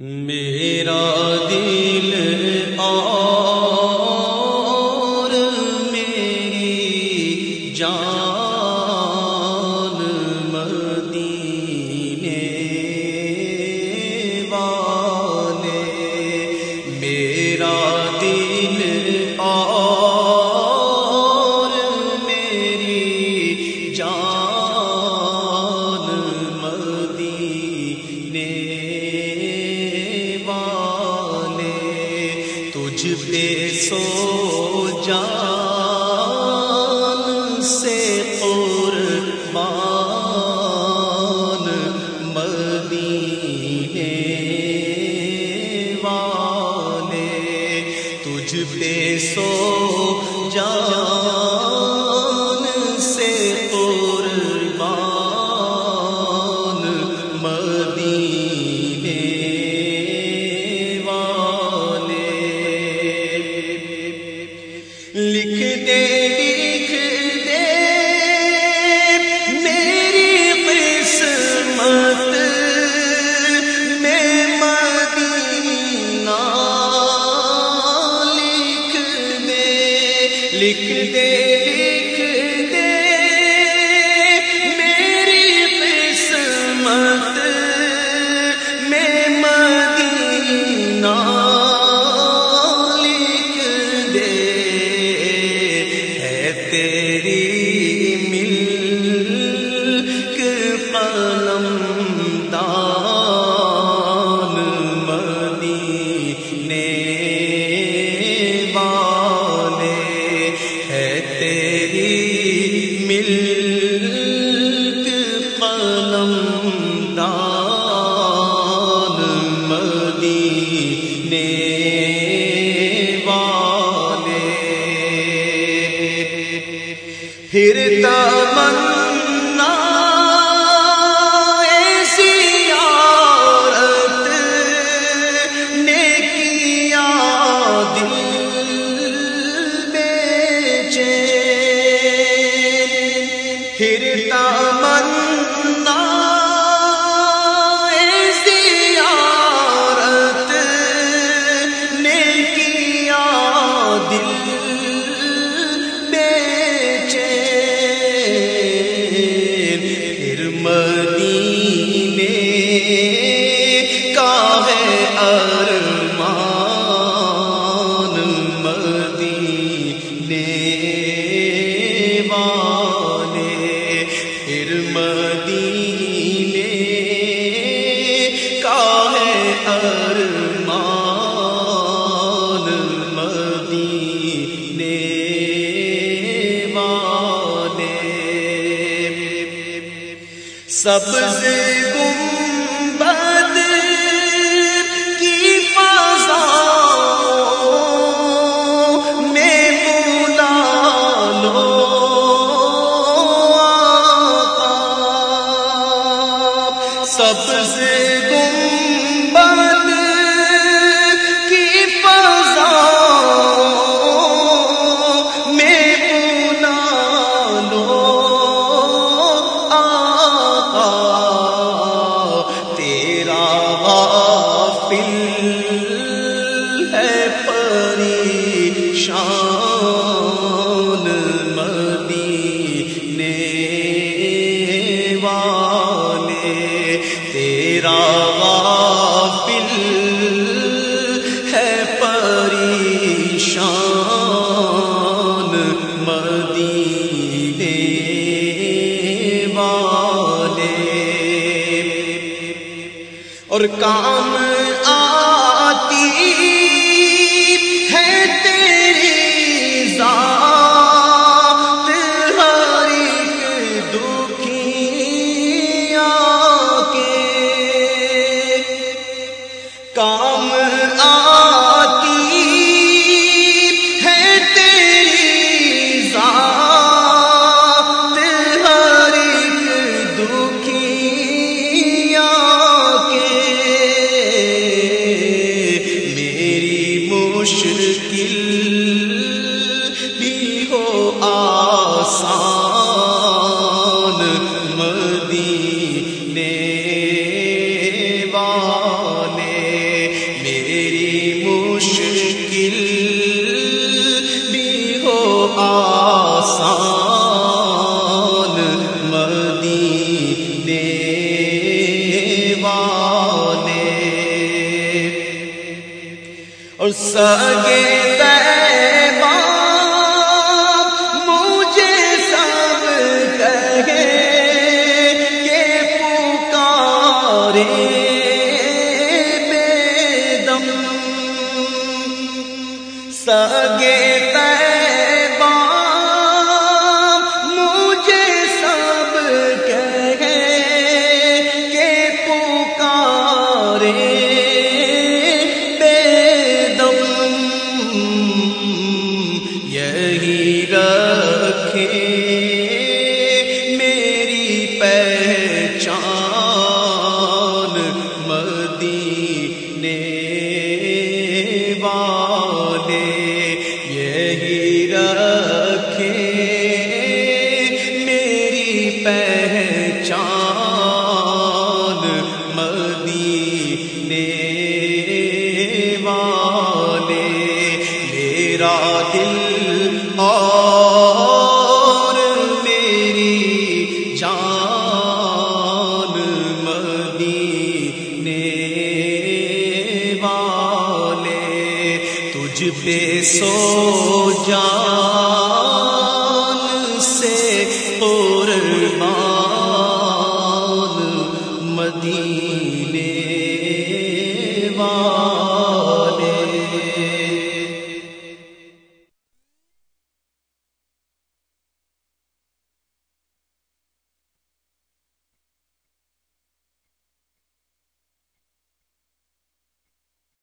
میرا دل اور میری جان مدینے والے، میرا دل اور میری جان مدینے تجھ پہ سو جان سے قربان مدینے والے، تجھ پہ سو جان سے قربان مدینے لکھ دے میری قسمت میں مدینہ، لکھ دے میری قسمت میں مدینہ، تیری ملک قلم دان مدینے والے، ہے تیری ملک قلم دان مدینے پھر تمنا زیارت نے کیا دل میں چین، پھر تمنا زیارت نے کیا دل مدینے کا ہے ارمان مدینے والے، پھر مدینے کا ہے ارمان مدینے والے، سبز گنبد کی فضاؤں میں بلا لو آقا، سبز گنبد کی فضاؤں میں بلا لو ہے پریشان مدینے والے، تیرا غافل ہے پریشان مدینے والے، اور کام آتی ہے تیری ذات ہر ایک دکھیا کے، کام آتی ہے تیری ذات ہر ایک دکھیا مشکل بھی ہو آسان مدینے والے، اور سگے طیبہ مجھے سب کہے کہ پکارے بے دم، سگے طیبہ مجھے سب کہے کہ پکارے میری پہچان مدینے والے، یہی رکھے میری پہچان مدینے والے، میرا دل اور میری جان مدینے والے، تجھ پہ سو جا